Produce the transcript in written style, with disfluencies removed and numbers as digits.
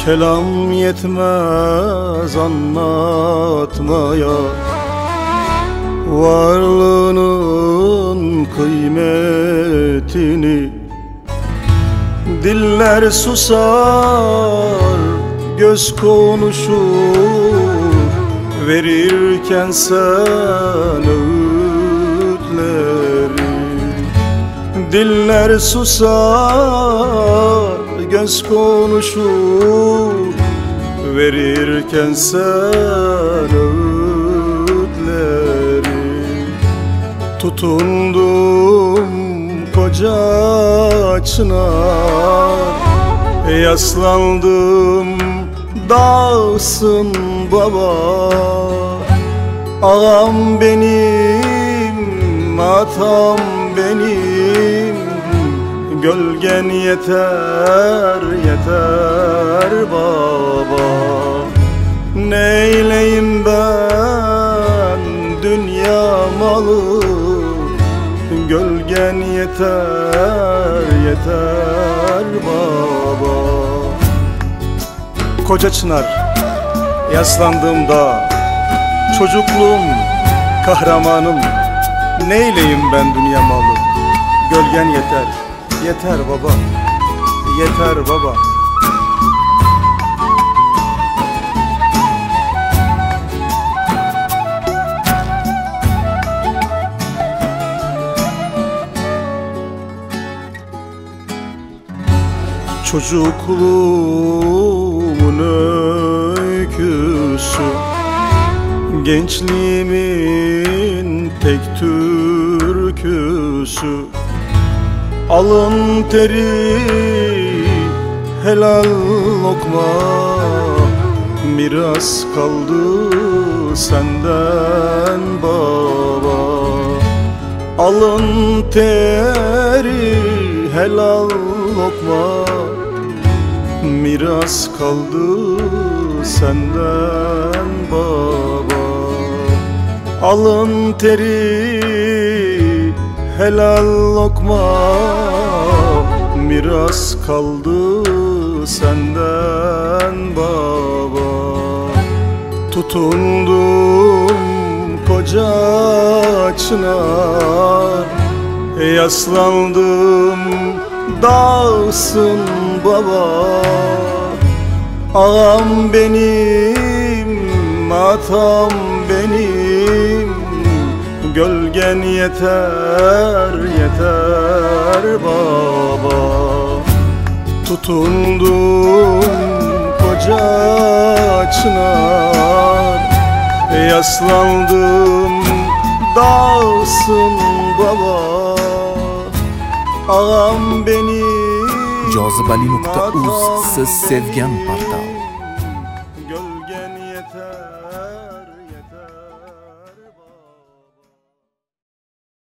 Kelam yetmez anlatmaya varlığının kıymetini. Diller susar, göz konuşur, verirken sen öğütleri. Diller susar, göz konuşur, verirken sen öğütleri. Tutundum koca çınar, yaslandım dağsın baba. Ağam benim, atam benim, gölgen yeter, yeter baba. Neyleyim ben dünya malı, gölgen yeter, yeter baba. Koca çınar, yaslandığımda çocukluğum, kahramanım. Neyleyim ben dünya malı, gölgen yeter, yeter baba, yeter baba. Çocukluğumun öyküsü, gençliğimin tek türküsü. Alın teri, helal lokma, miras kaldı senden baba. Alın teri, helal lokma, miras kaldı senden baba. Alın teri, helal lokma, miras kaldı senden baba. Tutundum koca çınar, yaslandım dağsın baba. Ağam benim, atam benim, gölgen yeter, yeter baba. Tutundum koca çınar, yaslandım dağsın baba. Ağam benim. Jozibali.uz, siz sevgan portal.